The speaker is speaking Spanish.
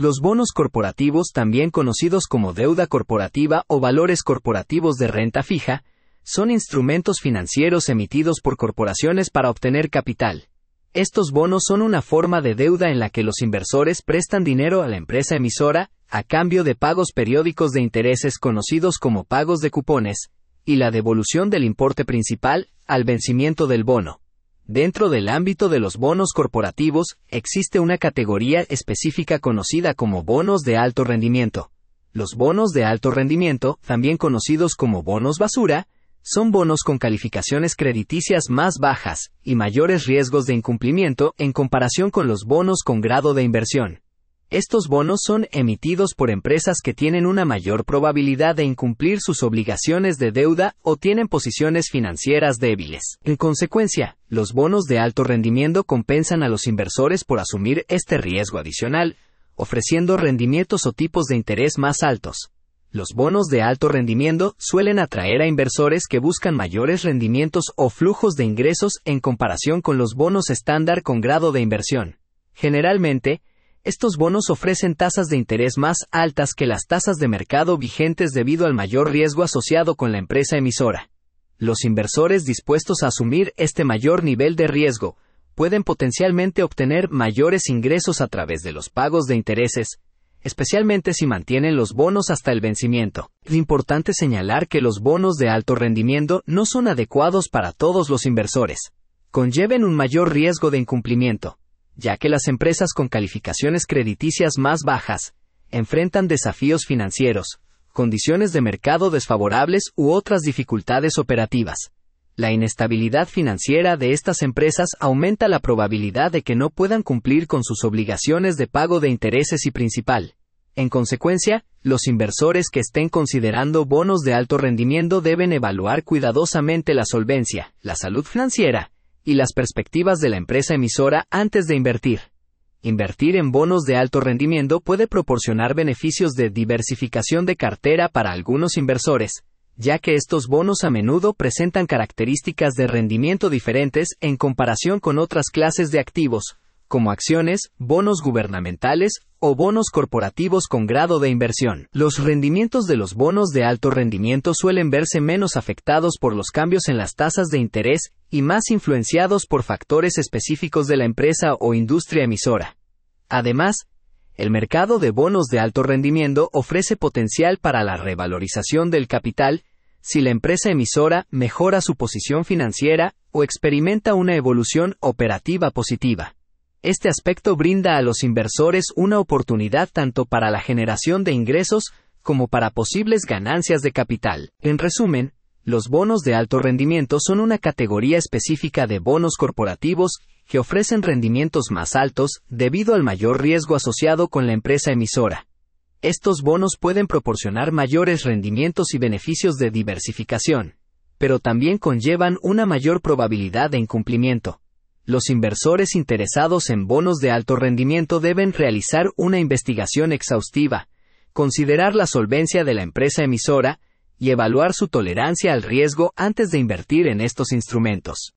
Los bonos corporativos, también conocidos como deuda corporativa o valores corporativos de renta fija, son instrumentos financieros emitidos por corporaciones para obtener capital. Estos bonos son una forma de deuda en la que los inversores prestan dinero a la empresa emisora, a cambio de pagos periódicos de intereses conocidos como pagos de cupones, y la devolución del importe principal al vencimiento del bono. Dentro del ámbito de los bonos corporativos, existe una categoría específica conocida como bonos de alto rendimiento. Los bonos de alto rendimiento, también conocidos como bonos basura, son bonos con calificaciones crediticias más bajas y mayores riesgos de incumplimiento en comparación con los bonos con grado de inversión. Estos bonos son emitidos por empresas que tienen una mayor probabilidad de incumplir sus obligaciones de deuda o tienen posiciones financieras débiles. En consecuencia, los bonos de alto rendimiento compensan a los inversores por asumir este riesgo adicional, ofreciendo rendimientos o tipos de interés más altos. Los bonos de alto rendimiento suelen atraer a inversores que buscan mayores rendimientos o flujos de ingresos en comparación con los bonos estándar con grado de inversión. Generalmente, estos bonos ofrecen tasas de interés más altas que las tasas de mercado vigentes debido al mayor riesgo asociado con la empresa emisora. Los inversores dispuestos a asumir este mayor nivel de riesgo pueden potencialmente obtener mayores ingresos a través de los pagos de intereses, especialmente si mantienen los bonos hasta el vencimiento. Es importante señalar que los bonos de alto rendimiento no son adecuados para todos los inversores. Conllevan un mayor riesgo de incumplimiento, ya que las empresas con calificaciones crediticias más bajas enfrentan desafíos financieros, condiciones de mercado desfavorables u otras dificultades operativas. La inestabilidad financiera de estas empresas aumenta la probabilidad de que no puedan cumplir con sus obligaciones de pago de intereses y principal. En consecuencia, los inversores que estén considerando bonos de alto rendimiento deben evaluar cuidadosamente la solvencia, la salud financiera y las perspectivas de la empresa emisora antes de invertir. Invertir en bonos de alto rendimiento puede proporcionar beneficios de diversificación de cartera para algunos inversores, ya que estos bonos a menudo presentan características de rendimiento diferentes en comparación con otras clases de activos, como acciones, bonos gubernamentales o bonos corporativos con grado de inversión. Los rendimientos de los bonos de alto rendimiento suelen verse menos afectados por los cambios en las tasas de interés y más influenciados por factores específicos de la empresa o industria emisora. Además, el mercado de bonos de alto rendimiento ofrece potencial para la revalorización del capital si la empresa emisora mejora su posición financiera o experimenta una evolución operativa positiva. Este aspecto brinda a los inversores una oportunidad tanto para la generación de ingresos como para posibles ganancias de capital. En resumen, los bonos de alto rendimiento son una categoría específica de bonos corporativos que ofrecen rendimientos más altos debido al mayor riesgo asociado con la empresa emisora. Estos bonos pueden proporcionar mayores rendimientos y beneficios de diversificación, pero también conllevan una mayor probabilidad de incumplimiento. Los inversores interesados en bonos de alto rendimiento deben realizar una investigación exhaustiva, considerar la solvencia de la empresa emisora y evaluar su tolerancia al riesgo antes de invertir en estos instrumentos.